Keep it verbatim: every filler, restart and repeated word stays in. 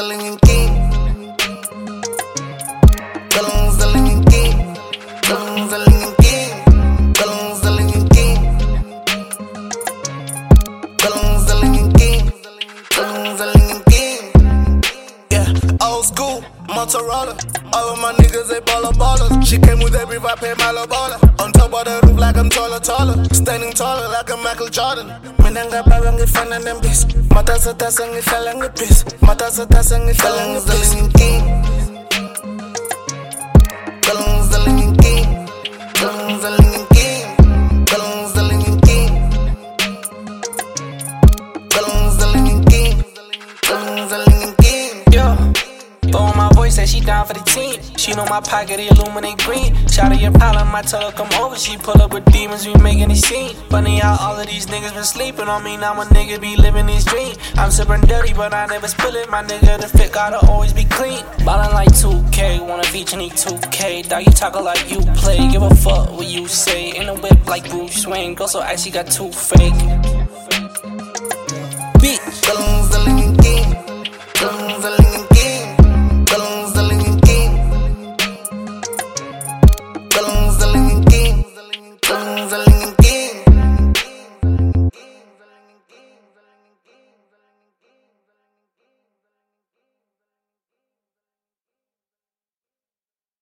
Zalingin King. Galong Zalingin King. Galong Zalingin King. Galong Zalingin King. Galong Zalingin King. Galong Zalingin King. Yeah, old school, Motorola. All of my niggas, they baller ballers. She came with every vibe, pay my baller. On top of the roof like I'm taller, taller. Standing taller like I'm Michael Jordan. Minanga baba ngifana nembisi. Matasa tasa ngifala ngipisi. Matasa tasa ngifala ngipisi. Galong Zalingin King. Galong Zalingin King. Galong Zalingin King. Galong Zalingin King. Galong Zalingin King. Yo, throwing my voice, said she down for the team. She know my pocket, it illuminate green. Shout out your problem, I tell her come over. She pull up with demons, we making a scene. Funny how all of these niggas been sleeping on me. Now my nigga be living his dream. I'm sipping dirty, but I never spill it. My nigga, the fit gotta always be clean. Ballin' like two K, wanna feature need two K. Dog, you talkin' like you play. Give a fuck what you say. In a whip like Bruce Wayne. Go so actually got two fake. Bitch.